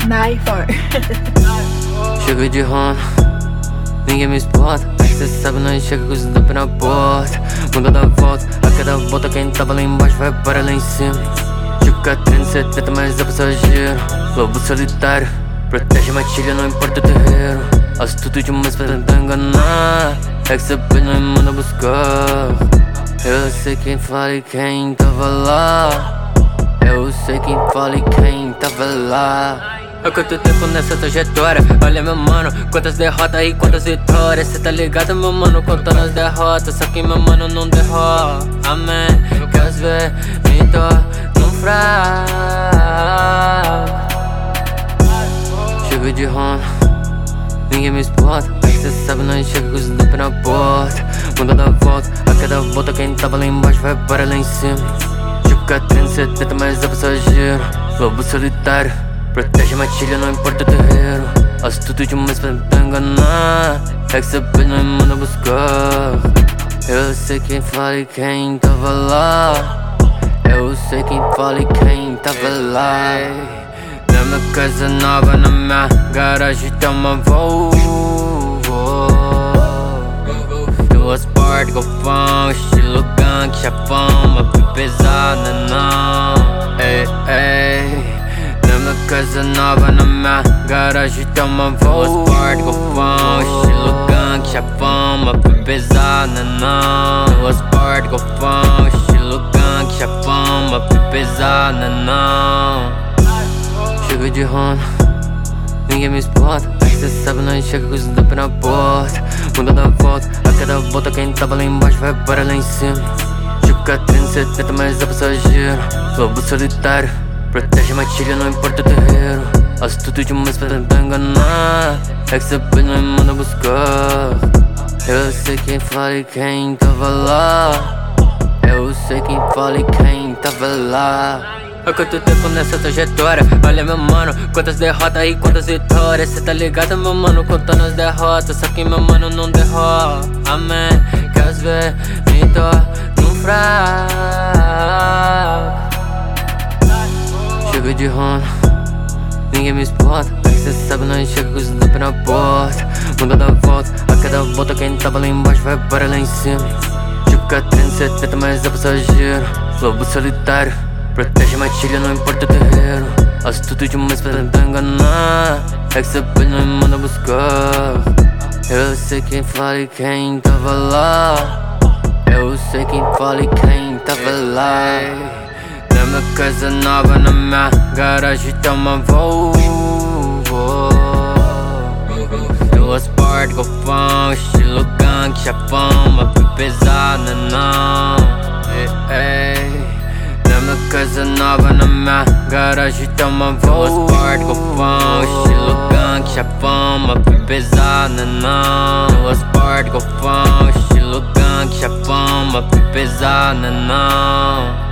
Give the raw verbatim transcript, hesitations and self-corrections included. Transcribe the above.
Naifor. Chego de Honda, ninguém me exporta. Cê sabe, nós chega com os dope na porta. Mundo dá volta, a cada volta quem tava lá embaixo vai para lá em cima. Tipo Catrina setenta, mas é passageiro. Lobo solitário, protege matilha, não importa o terreiro. Astuto demais pra tentar enganar. É que cê pede, nós manda buscar. Eu sei quem fala e quem tava lá. Eu sei quem fala e quem tava lá. Há quanto tempo nessa trajetória? Olha meu mano, quantas derrotas e quantas vitórias. Cê tá ligado meu mano, contando as derrotas. Só que meu mano não derrota. Amém, quer ver, me tô num fraco. Chego de Honda, ninguém me exporta. Cê sabe, nós chega com os dope na porta. Mundo dá volta, a cada volta quem tava lá embaixo vai para lá em cima. Tipo Catrina setenta, mas é passageiro. Lobo solitário, protege matilha, não importa o terreiro. Astuto demais pra tentar enganar. É que cê pede, nós manda buscar. Eu sei quem fala e quem tava lá. Eu sei quem fala e quem tava lá. Na minha casa nova, na minha garagem tem uma Volvo. Duas portas, golfão, estilo gangue, chapão. Uma pesada não. Ei, ei. Na minha casa nova, na minha garagem tem uma Volvo. Duas portas, golfão, estilo gangue, chapão. Uma pesada não. Duas portas, golfão, estilo gangue, chapão. Uma pesada não. Chego de Honda, ninguém me exporta. Cê sabe, nós chega com os dope na porta. Mundo dá volta, a cada volta quem tava lá embaixo vai para lá em cima. Tipo Catrina setenta, mas é passageiro. Lobo solitário, protege matilha, não importa o terreiro. Astuto demais pra tentar enganar. É que cê pede, nós manda buscar. Eu sei quem fala e quem tava lá. Eu sei quem fala e quem tava lá. Há quanto tempo nessa trajetória? Olha meu mano, quantas derrotas e quantas vitórias. Cê tá ligado meu mano, contando as derrotas. Só que meu mano não derrota. Amém, quer ver, me tô num fraco. Chego de Honda, ninguém me exporta. Cê sabe, nós chega com os dope na porta. Mundo dá volta, a cada volta quem tava lá embaixo vai para lá em cima. Tipo Catrina setenta, mas é passageiro. Lobo solitário, protege matilha, não importa o terreiro. Astuto demais pra tentar enganar. É que cê pede, nós manda buscar. Eu sei quem fala e quem tava lá. Eu sei quem fala e quem tava lá. Na minha casa nova, na minha garagem tem uma Volvo. Duas portas, golfão, estilo gangue, chapão. Uma pesada não. Ei, ei. Na minha casa nova, na minha garagem tem uma Volvo. Duas portas, golfão, estilo gangue, chapão. Uma pesada não. Duas portas, golfão, estilo gangue, chapão. Uma pesada não.